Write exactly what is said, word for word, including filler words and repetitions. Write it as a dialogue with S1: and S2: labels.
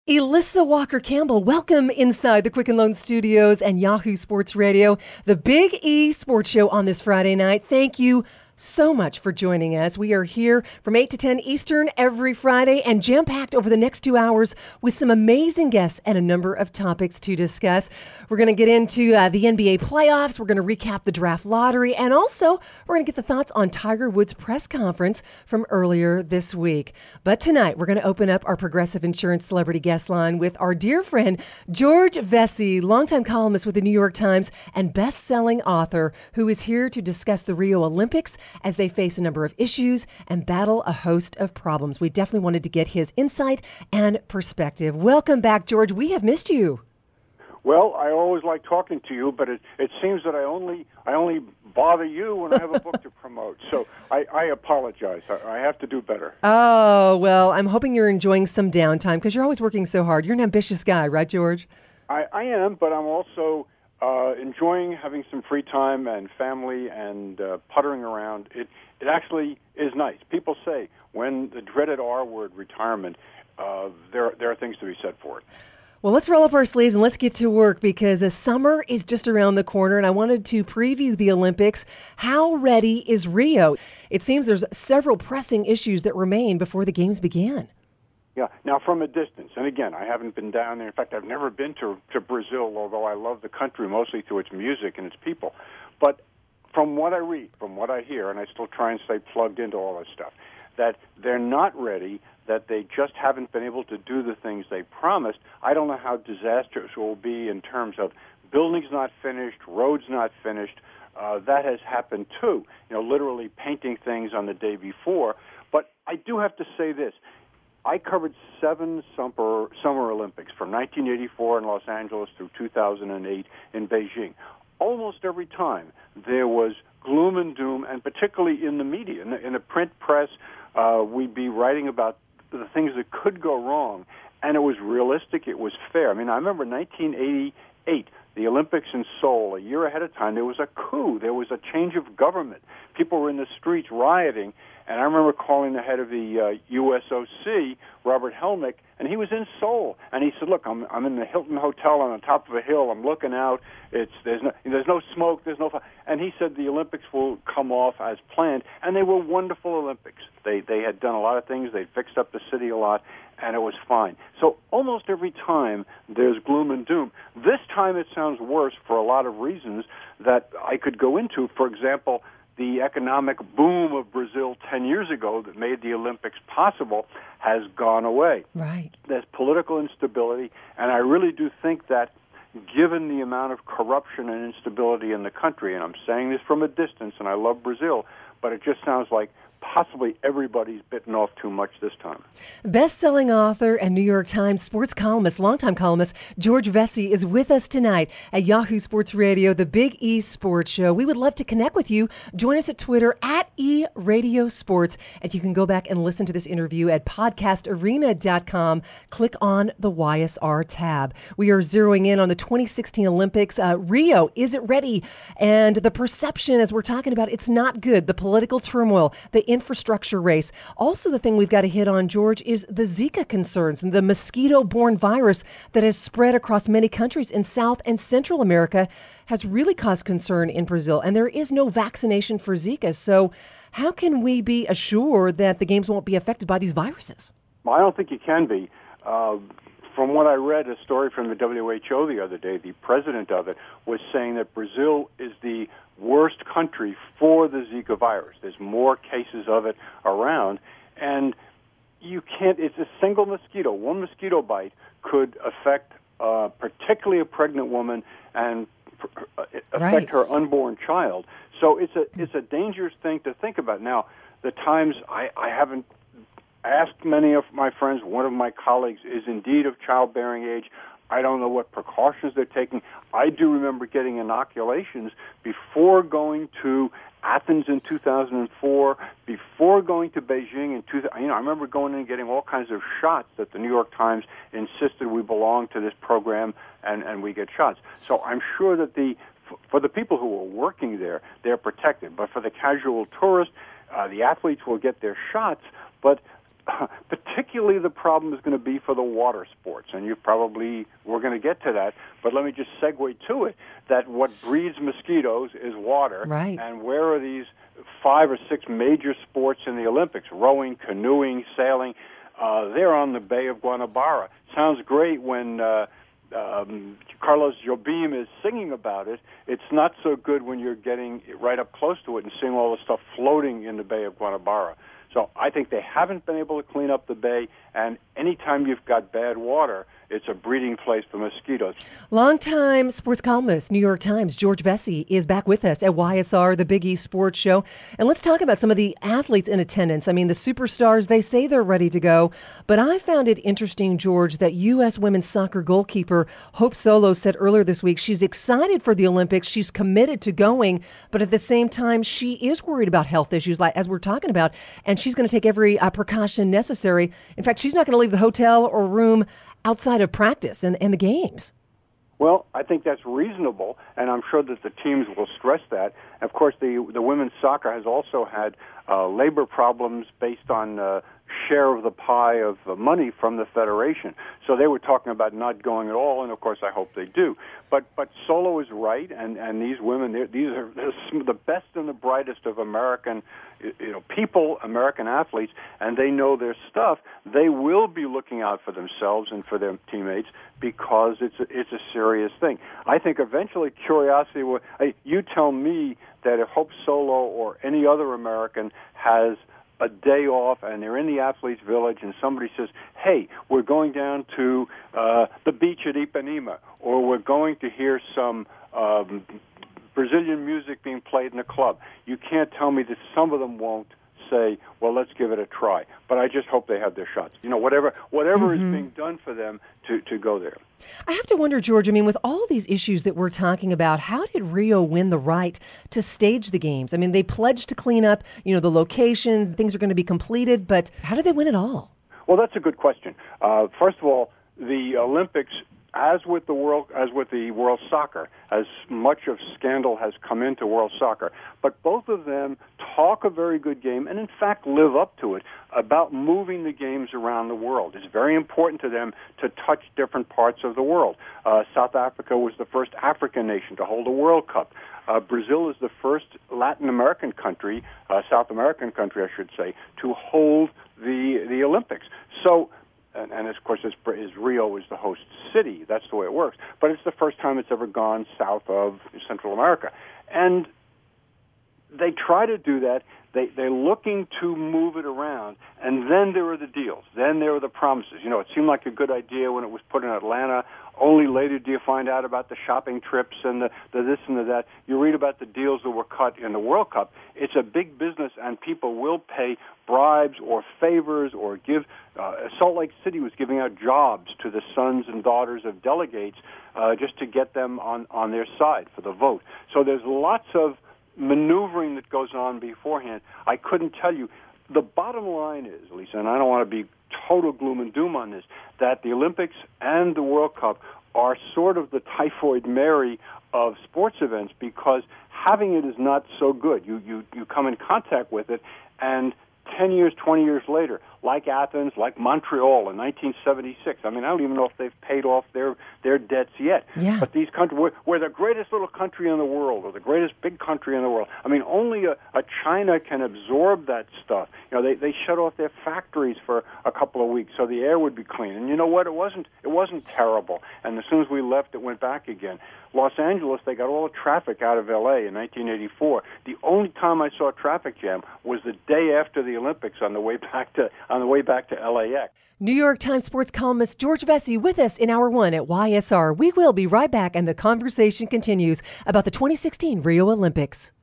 S1: Elissa Walker-Campbell, welcome inside the Quicken Loan Studios and Yahoo Sports Radio, the Big E Sports Show on this Friday night. Thank you so much for joining us. We are here from eight to ten Eastern every Friday and jam-packed over the next two hours with some amazing guests and a number of topics to discuss. We're going to get into uh, the N B A playoffs. We're going to recap the draft lottery. And also, we're going to get the thoughts on Tiger Woods' press conference from earlier this week. But tonight, we're going to open up our Progressive Insurance Celebrity Guest Line with our dear friend, George Vesey, longtime columnist with the New York Times and best-selling author, who is here to discuss the Rio Olympics as they face a number of issues and battle a host of problems. We definitely wanted to get his insight and perspective. Welcome back, George. We have missed you.
S2: Well, I always like talking to you, but it, it seems that I only I only bother you when I have a book to promote. So I, I apologize. I, I have to do better.
S1: Oh, well, I'm hoping you're enjoying some downtime because you're always working so hard. You're an ambitious guy, right, George?
S2: I, I am, but I'm also uh, enjoying having some free time and family and uh, puttering around. It it actually is nice. People say when the dreaded R word, retirement, uh, there there are things to be said for it.
S1: Well, let's roll up our sleeves and let's get to work because the summer is just around the corner and I wanted to preview the Olympics. How ready is Rio? It seems there's several pressing issues that remain before the games begin.
S2: Yeah. Now, from a distance, and again, I haven't been down there. In fact, I've never been to, to Brazil, although I love the country mostly through its music and its people. But from what I read, from what I hear, and I still try and stay plugged into all this stuff, that they're not ready, that they just haven't been able to do the things they promised. I don't know how disastrous it will be in terms of buildings not finished, roads not finished. Uh, that has happened too, you know, literally painting things on the day before. But I do have to say this. I covered seven summer, summer Olympics from nineteen eighty-four in Los Angeles through two thousand eight in Beijing. Almost every time there was gloom and doom, and particularly in the media, in the, in the print press, uh, we'd be writing about the things that could go wrong, and it was realistic, it was fair. I mean, I remember nineteen eighty-eight, the Olympics in Seoul, a year ahead of time, there was a coup, there was a change of government. People were in the streets rioting, and I remember calling the head of the uh, U S O C, Robert Helmick, and he was in Seoul, and he said, look, I'm I'm in the Hilton Hotel on the top of a hill, I'm looking out, it's there's no there's no smoke, there's no fire. And he said the Olympics will come off as planned, and they were wonderful Olympics. They they had done a lot of things, they'd fixed up the city a lot, and it was fine. So almost every time there's gloom and doom. This time it sounds worse for a lot of reasons that I could go into. For example, the economic boom of Brazil ten years ago that made the Olympics possible has gone away.
S1: Right.
S2: There's political instability, and I really do think that given the amount of corruption and instability in the country, and I'm saying this from a distance, and I love Brazil, but it just sounds like possibly everybody's bitten off too much this time.
S1: Best-selling author and New York Times sports columnist, longtime columnist, George Vesey is with us tonight at Yahoo Sports Radio, the Big E Sports Show. We would love to connect with you. Join us at Twitter, at E Radio Sports. And you can go back and listen to this interview at podcast arena dot com. Click on the Y S R tab. We are zeroing in on the twenty sixteen Olympics. Uh, Rio, is it ready? And the perception, as we're talking about, it's not good. The political turmoil, the infrastructure race. Also, the thing we've got to hit on, George, is the Zika concerns and the mosquito-borne virus that has spread across many countries in South and Central America has really caused concern in Brazil. And there is no vaccination for Zika. So how can we be assured that the games won't be affected by these viruses?
S2: Well, I don't think you can be. Uh, from what I read, a story from the W H O the other day, the president of it was saying that Brazil is the worst country for the Zika virus. There's more cases of it around, and you can't, it's a single mosquito. One mosquito bite could affect uh, particularly a pregnant woman and uh, affect
S1: right.
S2: her unborn child. So it's a it's a dangerous thing to think about. Now, the times I, I haven't asked many of my friends. One of my colleagues is indeed of childbearing age. I don't know what precautions they're taking. I do remember getting inoculations before going to Athens in two thousand four, before going to Beijing in two thousand. You know, I remember going in and getting all kinds of shots that the New York Times insisted we belong to this program and, and we get shots. So I'm sure that the for the people who are working there, they're protected. But for the casual tourist, uh, the athletes will get their shots, but uh, particularly the problem is going to be for the water sports, and you probably, we're going to get to that, but let me just segue to it, that what breeds mosquitoes is water,
S1: right.
S2: And where are these five or six major sports in the Olympics, rowing, canoeing, sailing? Uh, they're on the Bay of Guanabara. Sounds great when uh, um, Carlos Jobim is singing about it. It's not so good when you're getting right up close to it and seeing all the stuff floating in the Bay of Guanabara. So I think they haven't been able to clean up the bay, and anytime you've got bad water, it's a breeding place for mosquitoes.
S1: Longtime sports columnist, New York Times, George Vesey, is back with us at Y S R, the Big East Sports Show. And let's talk about some of the athletes in attendance. I mean, the superstars, they say they're ready to go. But I found it interesting, George, that U S women's soccer goalkeeper Hope Solo said earlier this week she's excited for the Olympics. She's committed to going. But at the same time, she is worried about health issues, like as we're talking about. And she's going to take every uh, precaution necessary. In fact, she's not going to leave the hotel or room outside of practice and, and the games.
S2: Well, I think that's reasonable, and I'm sure that the teams will stress that. Of course, the the women's soccer has also had uh, labor problems based on uh, share of the pie of uh, money from the federation. So they were talking about not going at all, and of course I hope they do. But but Solo is right, and, and these women, these are the best and the brightest of American you know, people, American athletes, and they know their stuff. They will be looking out for themselves and for their teammates because it's a, it's a serious thing. I think eventually curiosity will, you tell me that if Hope Solo or any other American has a day off and they're in the athletes' village and somebody says, hey, we're going down to uh, the beach at Ipanema, or we're going to hear some um, Brazilian music being played in a club, you can't tell me that some of them won't say, well, let's give it a try. But I just hope they have their shots. You know, whatever whatever mm-hmm. is being done for them to, to go there.
S1: I have to wonder, George, I mean, with all these issues that we're talking about, how did Rio win the right to stage the games? I mean, they pledged to clean up, you know, the locations, things are going to be completed, but how did they win it all?
S2: Well, that's a good question. Uh, first of all, the Olympics, as with the world, as with the World Soccer, as much of scandal has come into World Soccer, but both of them talk a very good game and, in fact, live up to it about moving the games around the world. It's very important to them to touch different parts of the world. Uh, South Africa was the first African nation to hold a World Cup. Uh, Brazil is the first Latin American country, uh, South American country, I should say, to hold the the Olympics. So. And, and of course, it's, is Rio is the host city. That's the way it works. But it's the first time it's ever gone south of Central America. And they try to do that. They, they're looking to move it around. And then there are the deals. Then there are the promises. You know, it seemed like a good idea when it was put in Atlanta. Only later do you find out about the shopping trips and the, the this and the that. You read about the deals that were cut in the World Cup. It's a big business, and people will pay bribes or favors or give. Uh, Salt Lake City was giving out jobs to the sons and daughters of delegates uh, just to get them on, on their side for the vote. So there's lots of maneuvering that goes on beforehand. I couldn't tell you. The bottom line is, Lisa, and I don't want to be total gloom and doom on this, that the Olympics and the World Cup are sort of the typhoid Mary of sports events because having it is not so good. You, you, you come in contact with it, and ten years, twenty years later, like Athens, like Montreal in nineteen seventy-six. I mean, I don't even know if they've paid off their, their debts yet.
S1: Yeah.
S2: But these countries, we're, we're the greatest little country in the world, or the greatest big country in the world. I mean, only a, a China can absorb that stuff. You know, they, they shut off their factories for a couple of weeks so the air would be clean. And you know what? It wasn't, it wasn't terrible. And as soon as we left, it went back again. Los Angeles, they got all the traffic out of L A in nineteen eighty-four. The only time I saw a traffic jam was the day after the Olympics on the way back to on the way back to L A X.
S1: New York Times sports columnist George Vesey with us in Hour One at Y S R. We will be right back, and the conversation continues about the twenty sixteen Rio Olympics.